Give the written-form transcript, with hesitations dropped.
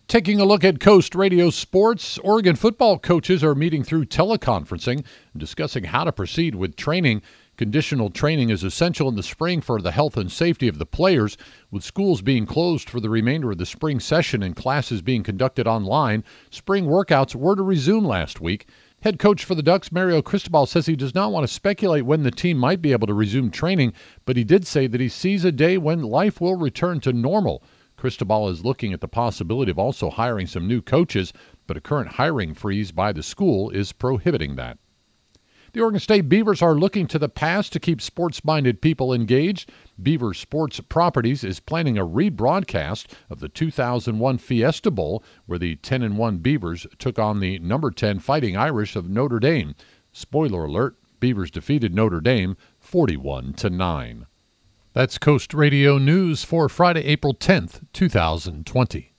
Taking a look at Coast Radio Sports, Oregon football coaches are meeting through teleconferencing and discussing how to proceed with training. Conditional training is essential in the spring for the health and safety of the players. With schools being closed for the remainder of the spring session and classes being conducted online, spring workouts were to resume last week. Head coach for the Ducks, Mario Cristobal, says he does not want to speculate when the team might be able to resume training, but he did say that he sees a day when life will return to normal. Cristobal is looking at the possibility of also hiring some new coaches, but a current hiring freeze by the school is prohibiting that. The Oregon State Beavers are looking to the past to keep sports-minded people engaged. Beaver Sports Properties is planning a rebroadcast of the 2001 Fiesta Bowl, where the 10-1 Beavers took on the number 10 Fighting Irish of Notre Dame. Spoiler alert, Beavers defeated Notre Dame 41-9. That's Coast Radio News for Friday, April 10th, 2020.